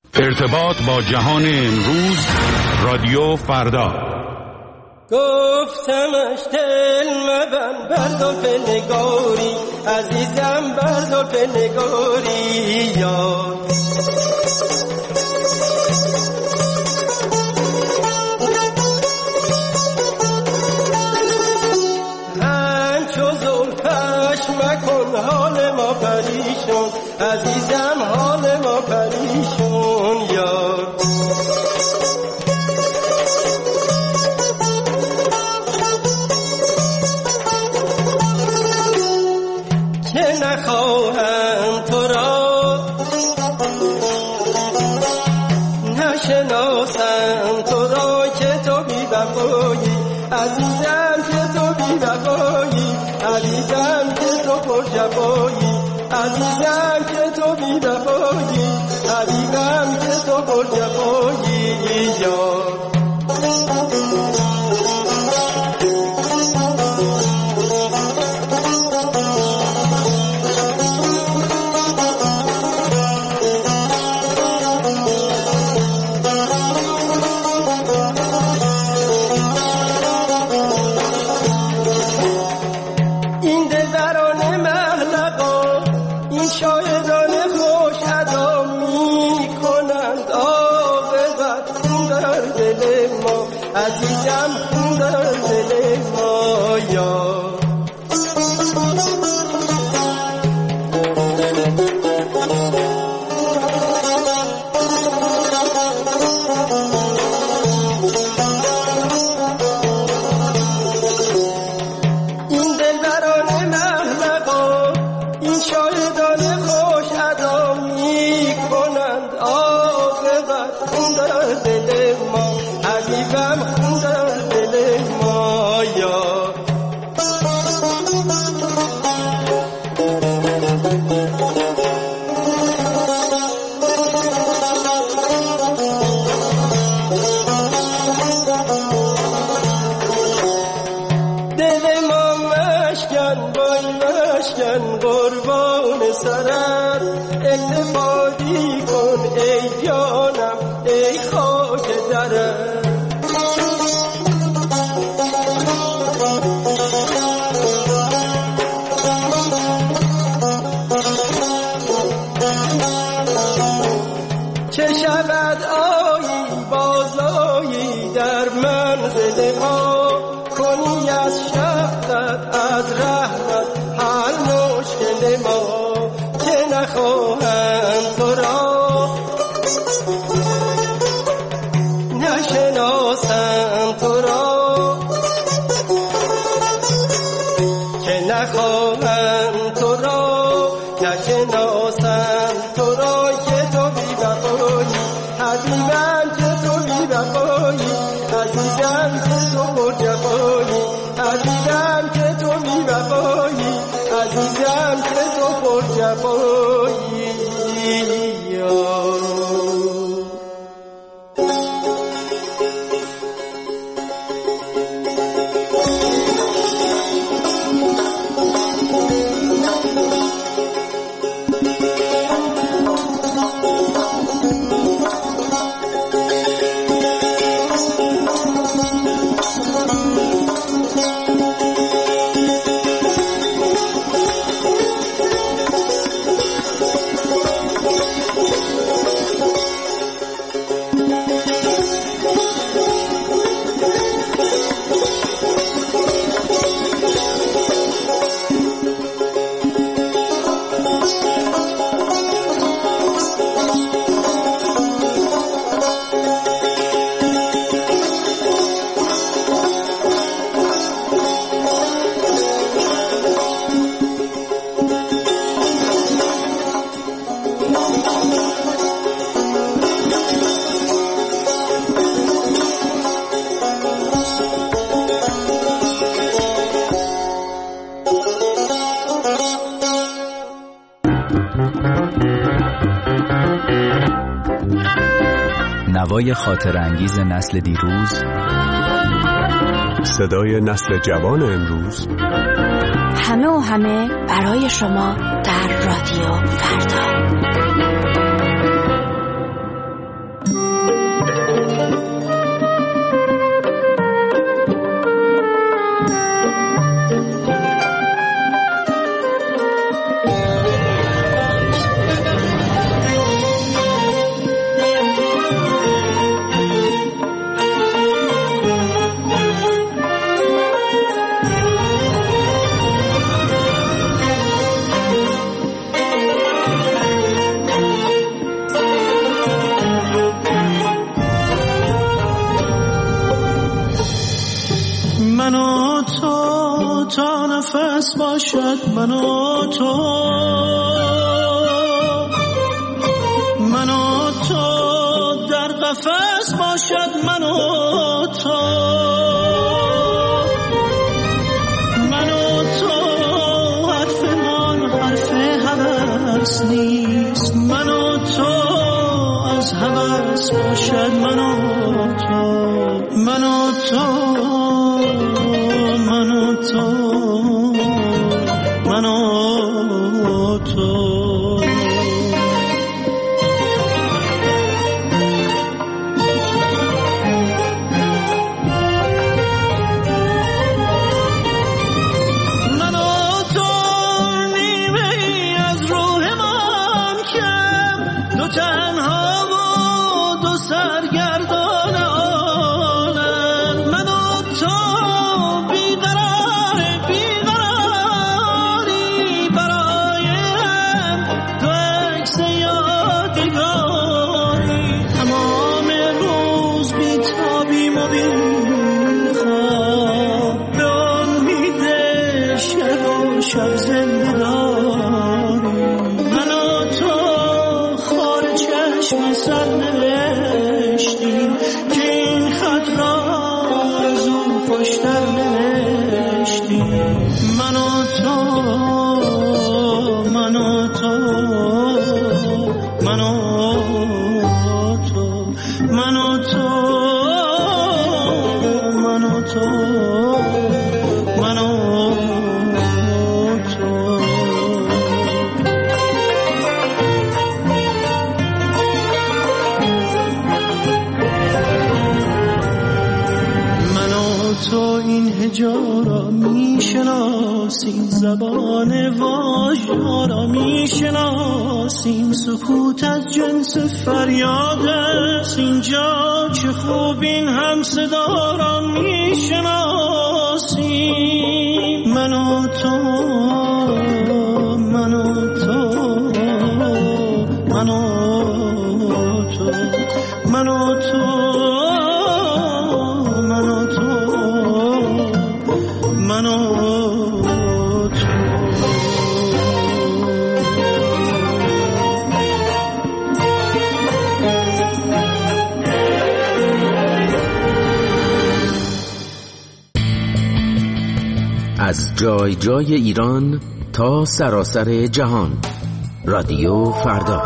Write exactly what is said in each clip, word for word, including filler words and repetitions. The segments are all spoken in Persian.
ارتباط با جهان امروز، رادیو فردا. گفتمش دل مبن بر زلف نگاری، عزیزم بر زلف نگاری یار. همچو زلفش مکن حال ما پریشون، عزیزم حال ما پریشون یار. که نخواهم تو را نشناسم تو را، که تو بی وفایی عزیزم، که تو بی وفایی عزیزم، که تو پر جفایی عزیزم، که تو بی وفایی عزیزم، که تو پر جفایی یار. عزیزم خون در دل ما یار. این دلبران محلقا، این شاهدان خوش ادا می کنند عاقبت خون در دل ما، عزیزم خون در دل ما یار. دل ما مشکن بای مشکن قربان سرت، التفاتی کن ای جانم ای خاک درت. چه شود آیی بازایی در منزل ما، کنی از شهرت از رحمت حل مشکل ما. که نخواهم تو را نشناسم تو را، که نخواهم تو را نشناسم تو را، که تو بی وفایی عزیزم، که تو بی وفایی عزیزم، که تو پر جفایی عزیزم، که تو بی وفایی عزیزم، که تو پر جفایی یار. نوای خاطر انگیز نسل دیروز، صدای نسل جوان امروز، همه و همه برای شما در رادیو فردا. قفس باشد من و تو، من و تو در قفس باشد من و تو، من و تو حرفمان حرف هوس نیست، من و تو از هوس باشد من و تو، من و تو من و تو من و تو. جارا میشناسیم، زبان واژه‌ها را میشناسیم، سکوت از جنس فریاد است اینجا، چه خوب این هم صدا را میشناسیم. من و تو من و تو من و تو من و تو از جای جای ایران تا سراسر جهان، رادیو فردا.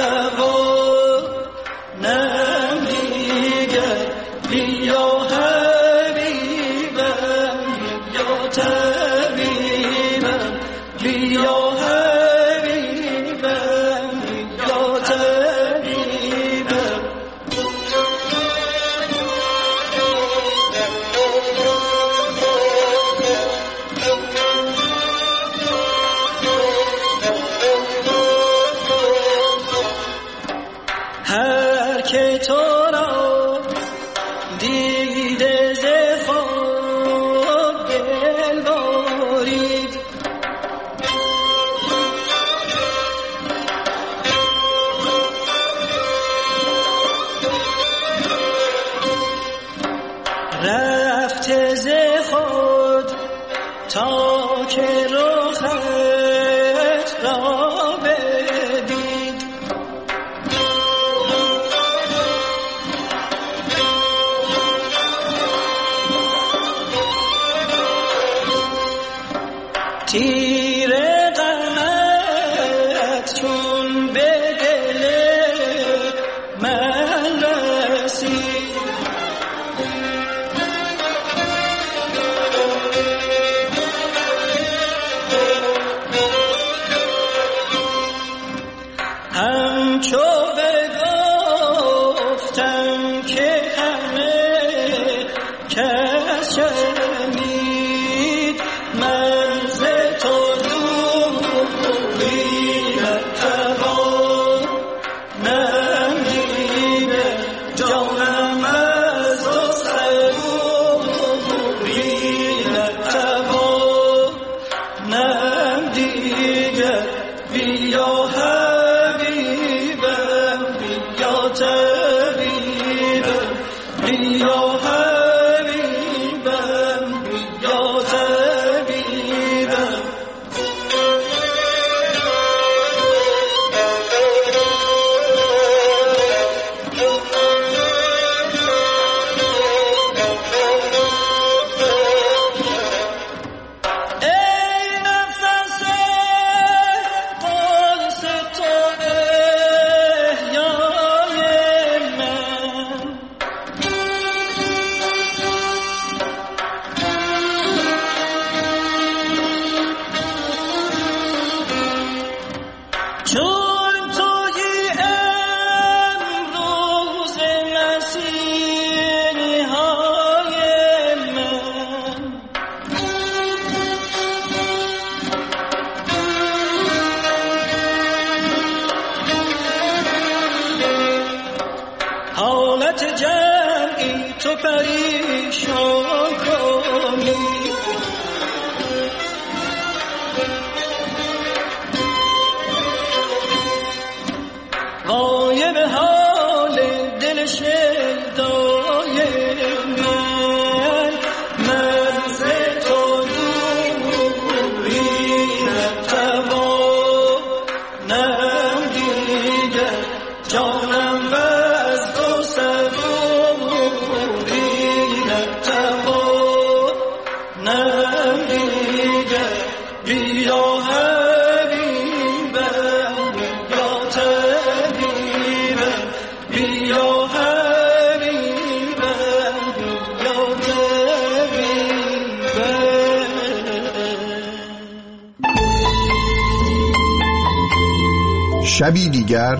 شبی دیگر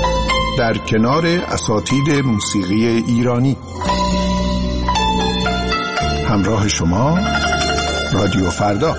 در کنار اساتید موسیقی ایرانی. همراه شما رادیو فردا.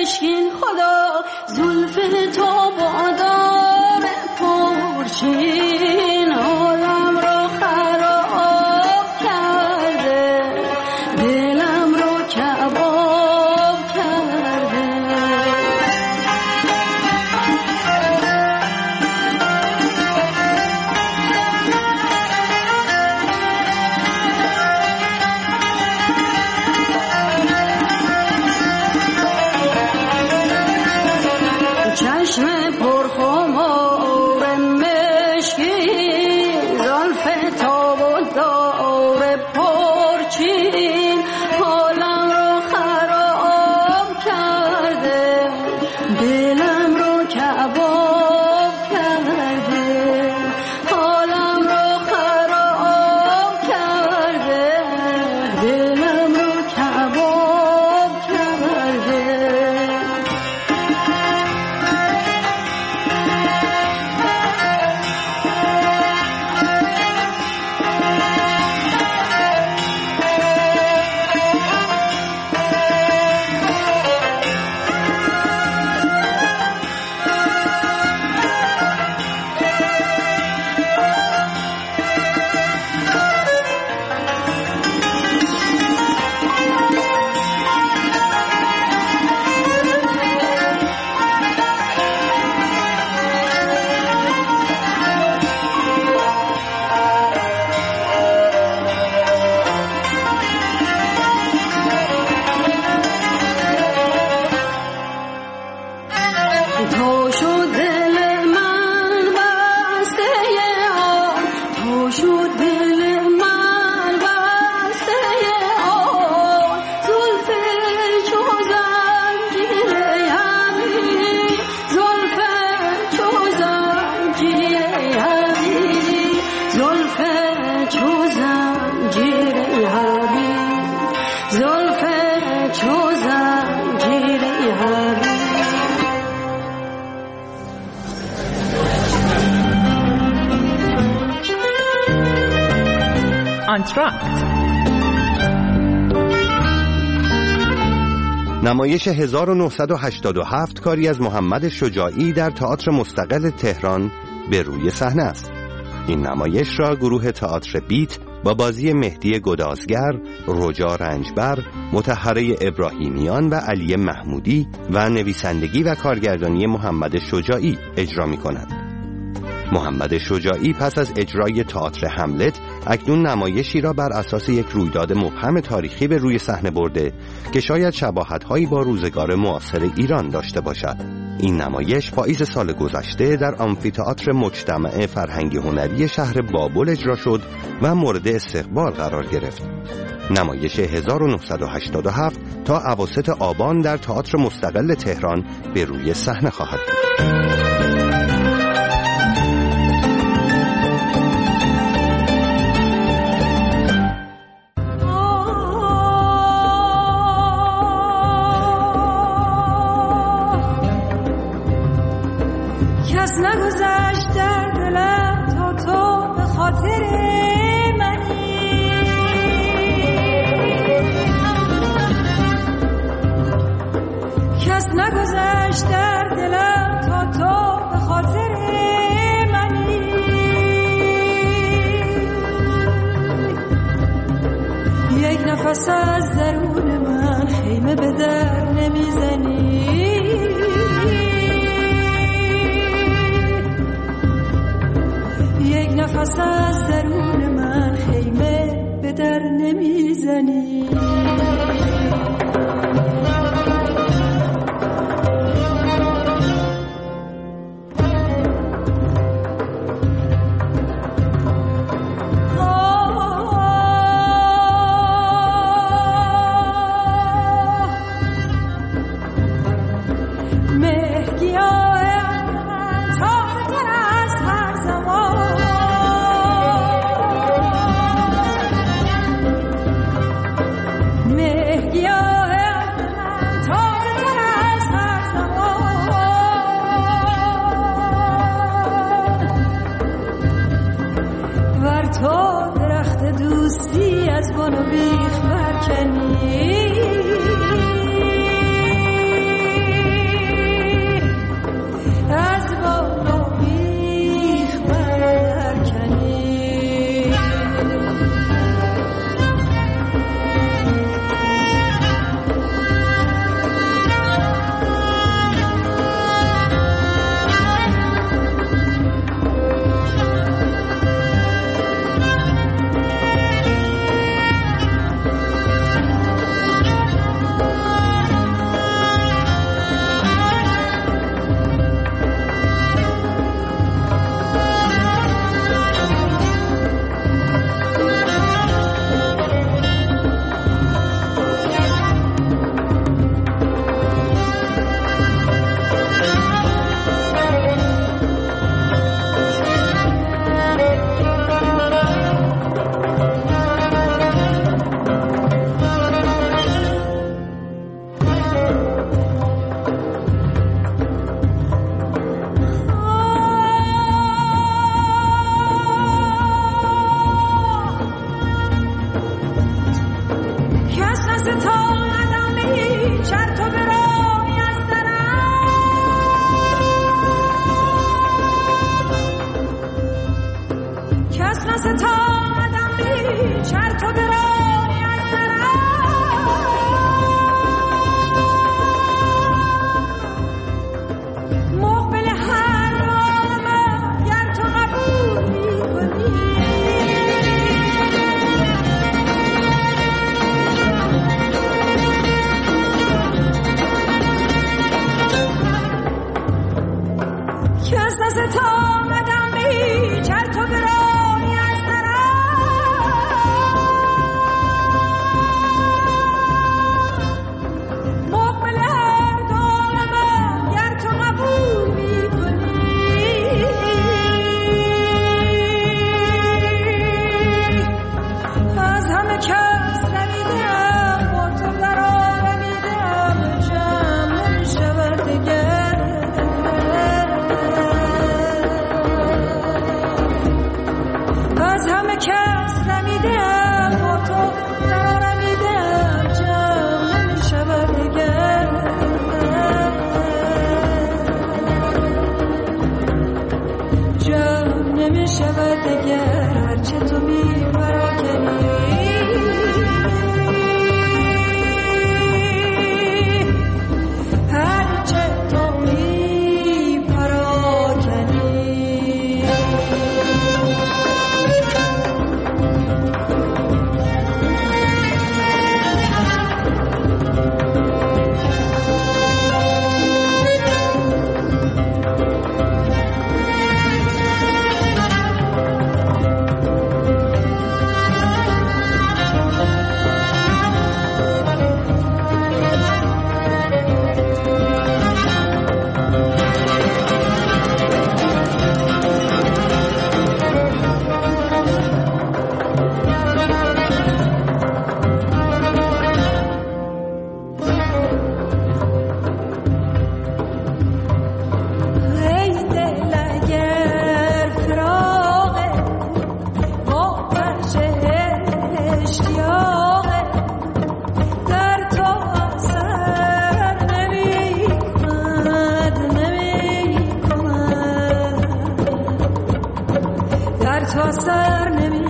مشکین خدا زلف تو بادار پرچین حالم رو خراب کرده دلم رو کباب کرده چشم پرخمار مشکین زلف تاب و دار پرچین حالم رو خراب کرده دلم رو کباب کرده حالم رو خراب کرده دلم رو کباب کرده تو شد دل من بسته آن تو شد دل من بسته آن زلف چو زنجیر یمی زلف چو زنجیر یمی زلف چو زنجیر یمی زلف چو زنجیر یمی آنتراکت نمایش هزار و نهصد و هشتاد و هفت کاری از محمد شجاعی در تئاتر مستقل تهران به روی صحنه است. این نمایش را گروه تئاتر بیت با بازی مهدی گدازگر، رجا رنجبر، مطهره ابراهیمیان و علی محمودی و نویسندگی و کارگردانی محمد شجاعی اجرا می کند. محمد شجاعی پس از اجرای تئاتر هملت اکنون نمایشی را بر اساس یک رویداد مبهم تاریخی به روی صحنه برده که شاید شباهت‌هایی با روزگار معاصر ایران داشته باشد. این نمایش پاییز سال گذشته در آمفی‌تئاتر مجتمع فرهنگی هنری شهر بابل اجرا شد و مورد استقبال قرار گرفت. نمایش هزار و نهصد و هشتاد و هفت تا اواسط آبان در تئاتر مستقل تهران به روی صحنه خواهد بود. کس نگذشت در دلم تا تو به خاطر منی کس نگذشت در دلم تا تو به خاطر منی یک نفس از درون من خیمه به در نمیزنی یک نفس از درون من خیمه به در نمیزنی تا سر نمی